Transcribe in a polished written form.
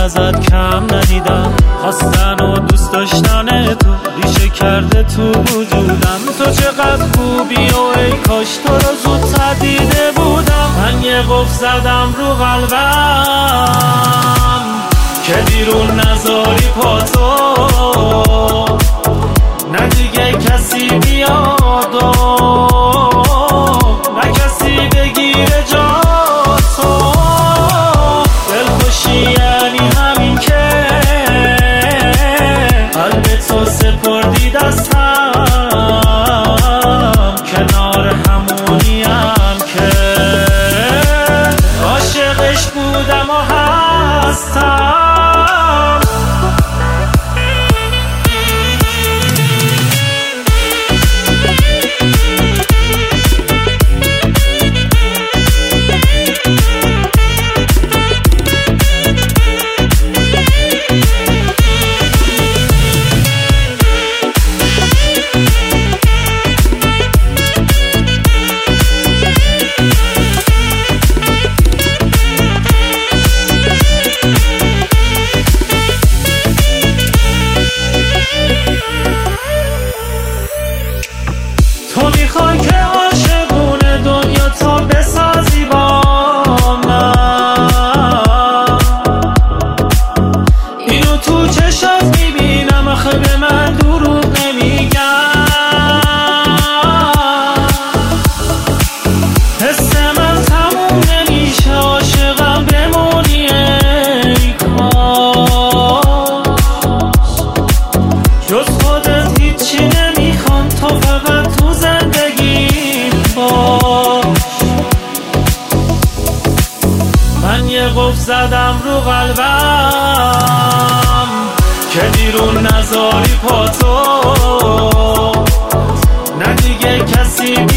ازت کم ندیدم. خواستن و دوست داشتن تو ریشه کرده تو وجودم. تو چقدر خوبی و ای کاش تو رو زودتر دیده بودم. من یه قفل زدم رو قلبم که بیرون نذاری پاتو، نه دیگه کسی بیاد و نه کسی بگیره جا تو. دلخوشی یعنی همین که قلب تو سپردی دستم، کنار همونیم که عاشقش بودم و هستم. تو میخوای که عاشقونه دنیا تا بسازی با من، اینو تو چشات میبینم آخه به من دروغ نمیگم. حس من تموم نمیشه عاشقم بمونی ای کاش، جز خودت هیچی نمیخوام تو فقط تو زندگیم باش. من یه قفل زدم رو قلبم که بیرون نذاری پاتو، نه دیگه کسی